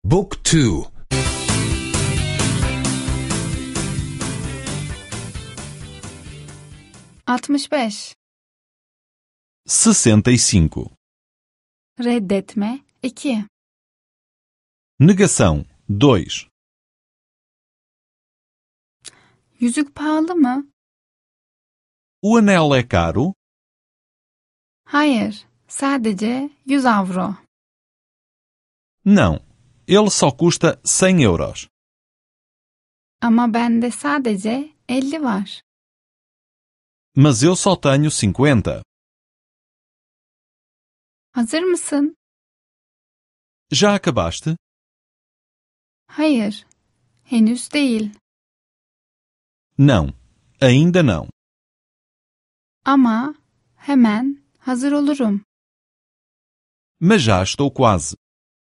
Book 2. 65. 65. Reddetme 2. Negação 2. Yüzük pahalı mı? O anel é caro? Hayır, sadece 100 avro. Não, ele só custa 100 euros. Ama bende sadece 50 var. Mas eu só tenho 50. Hazır mısın? Já acabaste? Hayır, henüz değil. Não, ainda não. Ama hemen hazır olurum. Mas já estou quase.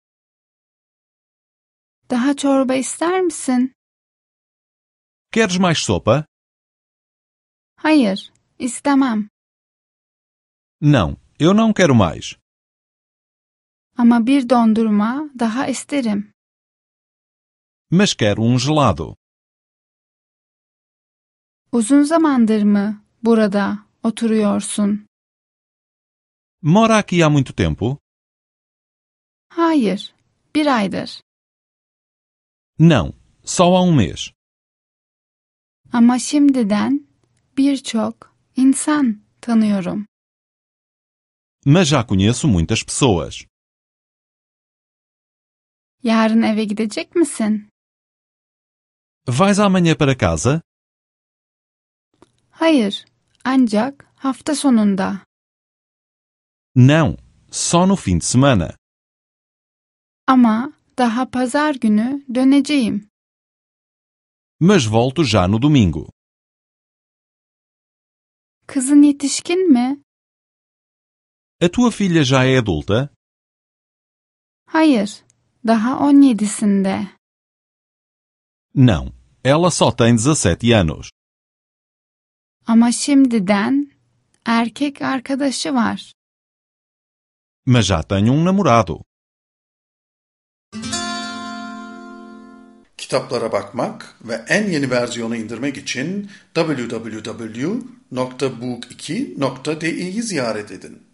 Daha çorba ister misin? Queres mais sopa? Hayır, istemem. Não, eu não quero mais. Ama bir dondurma daha isterim. Mas quero gelado. Uzun zamandır mı burada oturuyorsun? Mora aqui há muito tempo? Hayır, 1 aydır. Não, só há mês. Ama şimdiden birçok insan tanıyorum. Mas já conheço muitas pessoas. Yarın eve gidecek misin? Vais amanhã para casa? Hayır, ancak hafta sonunda. Não, só no fim de semana. Ama daha pazar günü döneceğim. Mas volto já no domingo. Kızın yetişkin mi? A tua filha já é adulta? Hayır, daha 17'sinde. Não, ela só tem 17 anos. Ama şimdiden erkek arkadaşı var. Mas já tem namorado. Kitaplara bakmak ve en yeni versiyonu indirmek için www.book2.de'yi ziyaret edin.